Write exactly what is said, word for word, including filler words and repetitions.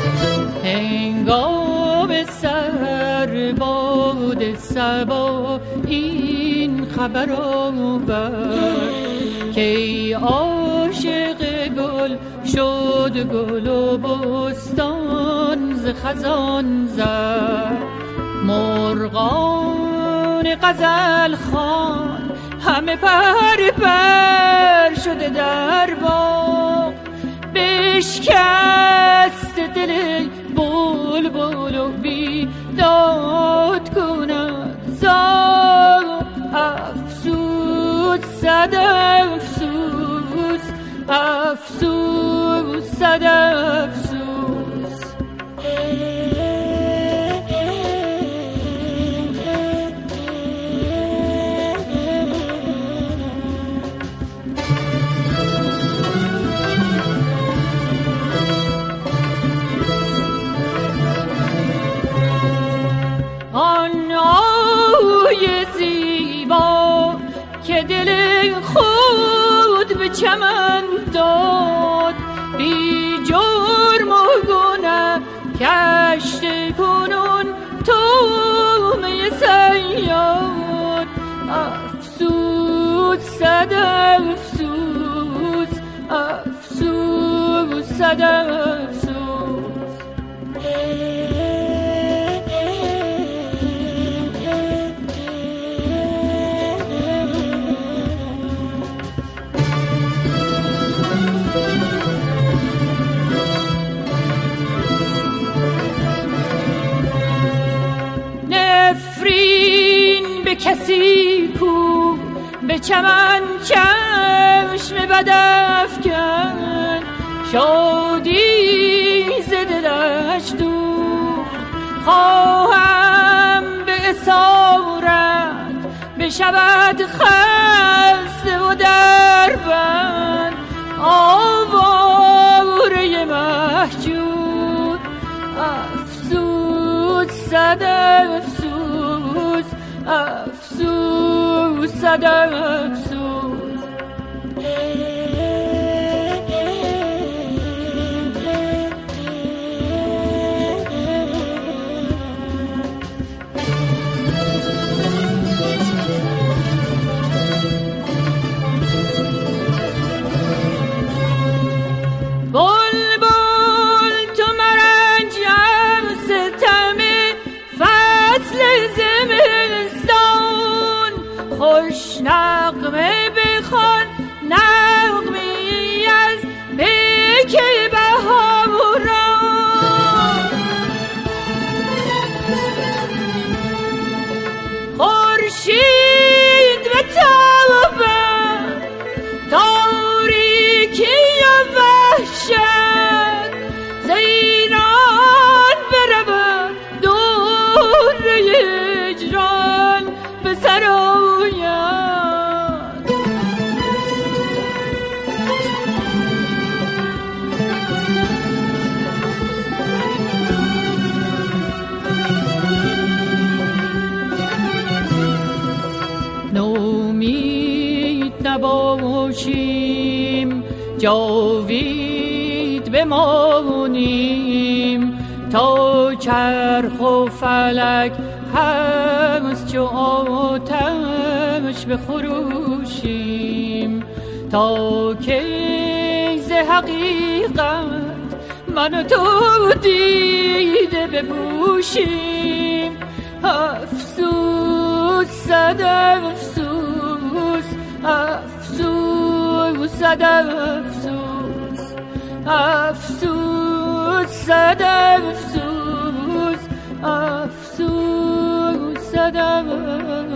هنگام سر باد صبا این خبر آورد که عاشق گل شد گل و بستان ز خزان زد. مرغان غزل خوان همه پر پر شده در باغ، بشکست دل بلبل و بیداد کند زاغ. افسوس صد افسوس، افسوس صد افسوس. آن آوی زیبا که دل خود به چمن داد، بی جرم و گناه کشت کنون تومه صیاد. افسوس صد افسوس، افسوس صد افسوس. کسی کو به چمن چشم بد افکن، شادی ز دلش دور خواهم به اسارت بشود خسته و دربند. آواره محجور افسوس صد افسوس، افسوس صد افسوس. بلبل تو مرنجم ستم فصل زمستان، خوش نغمه بخوان نغمه‌ای از پیک بهاران. خورشید به تابان تاریکی و وحشت، ز ایران برود دوره هجران به سر آید. نومید نباشیم جاوید بمانیم، تا چرخ و فلک هست چو آتش بخروشیم، تا کی ز حقیقت من و تو دیده بپوشیم. افسوس صد افسوس، افسوس صد افسوس، افسوس صد افسوس، افسوس صد افسوس.